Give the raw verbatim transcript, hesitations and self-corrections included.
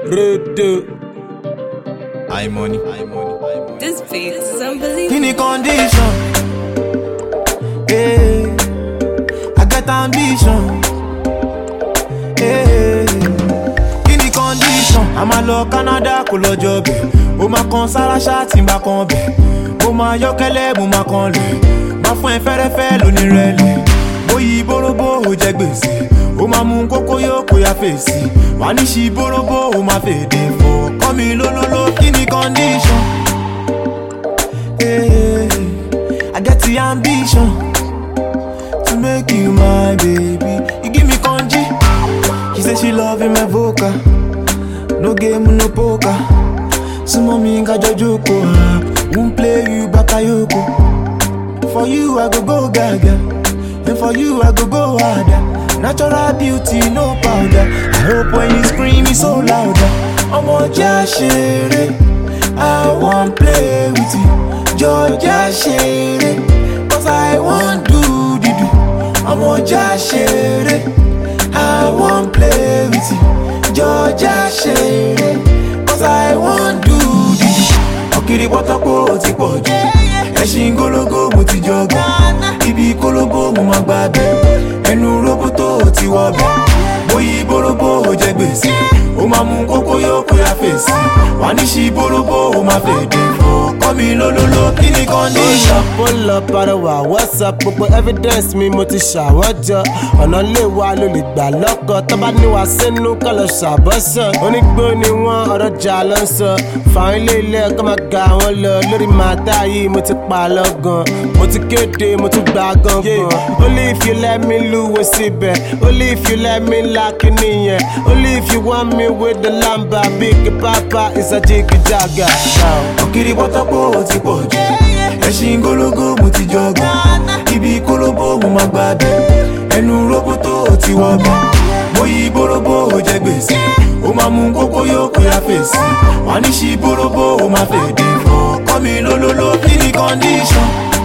Rude. I money. I money. This beat is unbelievable. Any condition, hey, I got ambition, hey. Any condition, I'm a low Canada, kolo job. O ma kon sara shati mba kon be. O ma yokele, mo ma kon le. Ma fwen fere fe lo ni rele. Boyi borobo o je gbese. O ma mu koko yo ko ya fesi. Wani shi borobo o ma fe defo. Come lo lo lo, any condition. Hey, I got the ambition to make you my baby. You give me congee. She say she loving my vocal. No game, no poker. So mommy got your joko. Won't play you bakayoko. For you I go go gaga, and for you I go go harder. Natural beauty, no powder. I hope when you scream it's so louder. I'm on jashire. I won't play with you. Georgia share, cause I want do do do. I'm on share, I want play with you. Georgia share, cause I want do do do. Okiri botoko ti poju, ẹṣin gologo mo ti jogo. Ibi kolobo mo ma gbabe, ẹnu roboto ti wobe. Boyi borobo o jẹ gbèsè, o ma mu koko yo ko ya fèsì. Wani shi borobo o ma fe defo. Me lo lo lo, any condition. Pull up, pull up, what's up? Gbogbo evidence mi mo ti ṣàwọ́jọ. Ọ̀nà lè wá ló lè gbà lọ́kọ̀. Tọ́ba ní wá sínú kọ́ lọ ṣàbọ̀sọ̀. Onígbó ni wọ́n ọ̀rọ̀ jà ló ń sọ. Fàwọn ilé ilé ẹ̀kọ́ máa ga wọn lọ. Lórí màtá yìí mo ti pa lọ́gàn. Mo ti kéde, mo ti gbà gangan. Only if you let me lúwo síbẹ̀. Only if you let me lákì nìyẹn. Only if you want me with the lamba. Big papa is a jiggy jagger. Okiri bọ́tọ́pọ̀ ó ti pọ̀ jù, ẹṣin gólógó mo ti jọgbọ́n. Ibi kólóbó mo máa gbàgbé, ẹnu róbótó ó ti wọ́gbọ́n. Boyi bóróbó ó jẹ gbèsè, ó máa mú kókó yóò kó ya fèsì. Wà ní ṣí bóróbó ó máa fèdè fò, kọ́ mi lólóló kí ni condition.